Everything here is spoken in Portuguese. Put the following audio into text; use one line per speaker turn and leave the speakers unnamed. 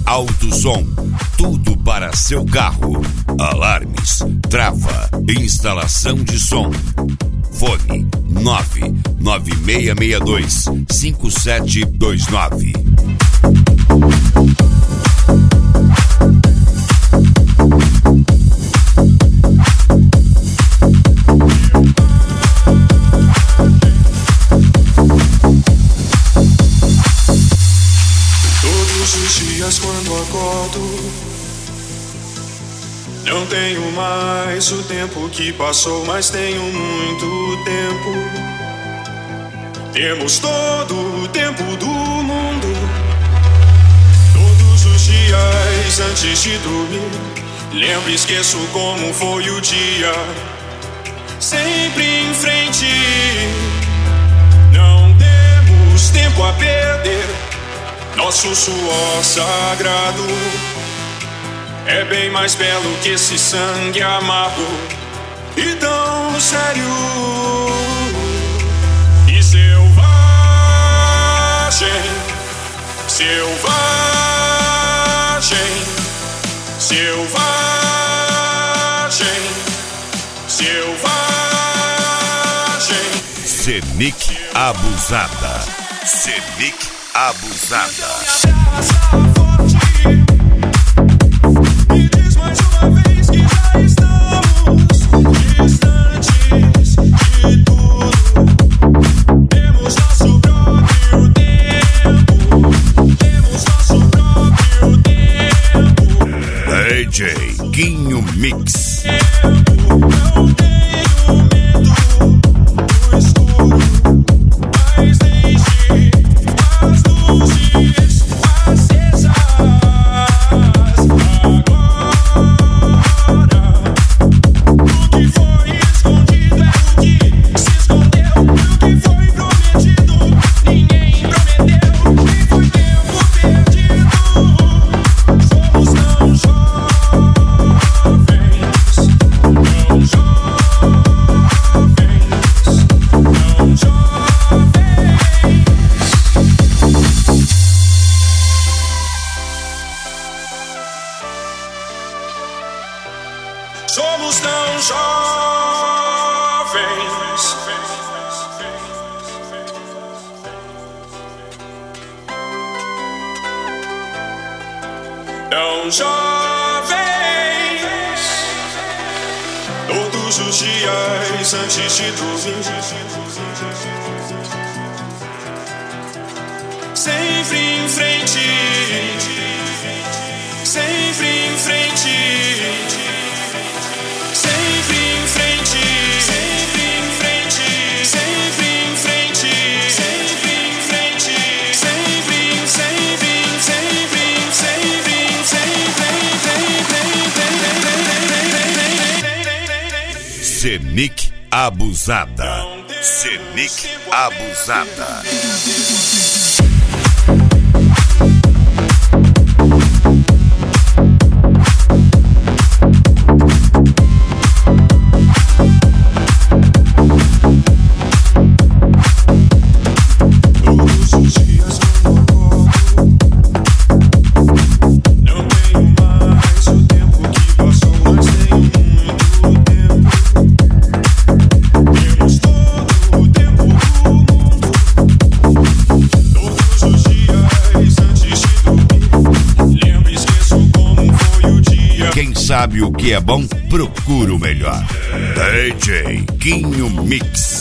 Alto Som, tudo para seu carro. Alarmes, trava, instalação de som. Fone 99662-5729.
Todos os dias quando acordo, não tenho mais o tempo que passou, mas tenho muito tempo. Temos todo o tempo do mundo. Todos os dias antes de dormir, lembro e esqueço como foi o dia. Sempre em frente, não temos tempo a perder. Nosso suor sagrado é bem mais belo que esse sangue amargo e tão sério e selvagem, selvagem, selvagem, selvagem.
Senic Abusada. Senic Abusada.
Me diz mais uma vez que já estamos distantes de tudo. Temos nosso próprio tempo. Temos nosso próprio tempo.
DJ Quinho Mix.
Não tenho medo do escuro, mas deixe as luzes acesas. Somos tão jovens, tão jovens. Todos os dias antes de dormir, sempre em frente, sempre em frente. Sempre em frente, sempre em frente, sempre em frente, sempre em frente, sempre em sempre em sempre em sempre em sempre.
Senic Abusada. Senic Abusada. Sabe o que é bom? Procura o melhor. DJ Quinho Mix.